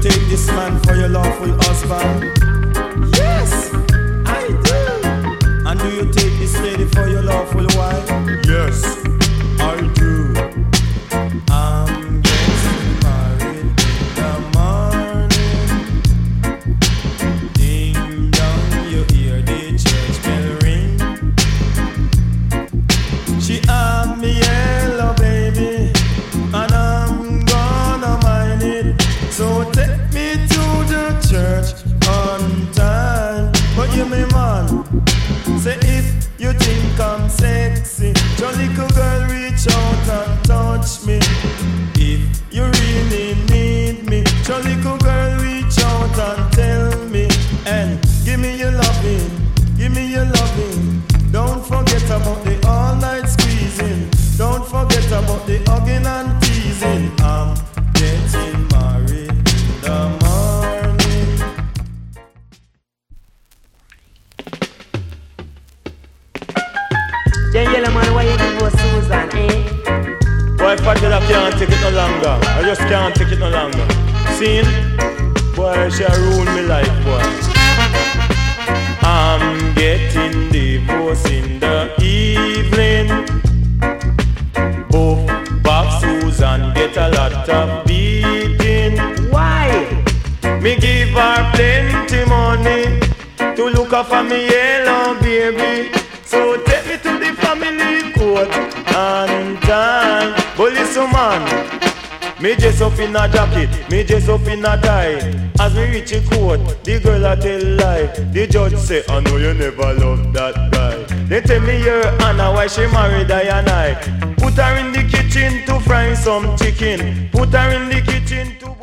take this man for your lawful husband? Yes, I do. And do you take this lady for your lawful wife? Yes, I do. I'm getting married in the morning. Ding dong, you hear the church bell ring. She have me yellow baby, and I'm gonna mind it. So take me to the church on time. But you me man, say if you think I'm sexy, your little girl reach out and touch me. If you really need me, your little girl reach out and tell me. And give me your loving, give me your loving. Don't forget about the all night squeezing. Don't forget about the hugging and teasing. I'm getting married in the morning. Then yellow man, why you give us Susan, eh? Boy, Fatela can't take it no longer. I just can't take it no longer. Seen? Boy, she rule me life, boy. I'm getting divorced in the evening. Both Bob Susan get a lot of beating. Why? Me give her plenty money to look after me yellow baby. So take me to the family court and time. But listen man, me dress up in a jacket, me dress up in a tie. As me reach the court, the girl a tell lie. The judge say, I know you never loved that guy. They tell me your Anna why she married I and I. Put her in the kitchen to fry some chicken. Put her in the kitchen to